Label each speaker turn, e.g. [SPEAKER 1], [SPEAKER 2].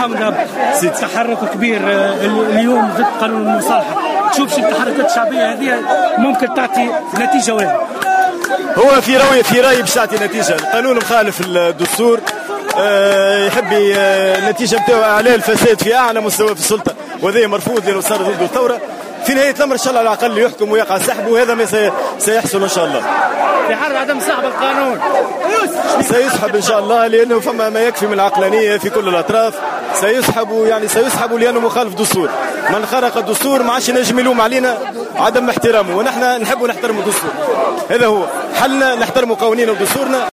[SPEAKER 1] محمد تحرك كبير اليوم ضد قانون المصالحة، تشوفش التحركات الشعبية هذه ممكن تعطي نتيجة واحدة؟
[SPEAKER 2] هو في رأيي باش تعطي نتيجة. القانون مخالف الدستور، يحب النتيجة نتاعو إعلان الفساد في أعلى مستوى في السلطة، وهذا مرفوض لأنه صار ضد الثورة. في نهاية الأمر إن شاء الله على الأقل يحكم ويقع سحبه، وهذا ما سيحصل إن شاء الله.
[SPEAKER 1] في حال عدم سحب القانون
[SPEAKER 2] سيسحب إن شاء الله، لأنه فما ما يكفي من العقلانية في كل الأطراف. سيسحب لأنه مخالف دستور. من خرق الدستور ما عادش ينجم يلوم علينا عدم احترامه، ونحن نحب نحترم الدستور. هذا هو حلنا، نحترم قوانين ودستورنا.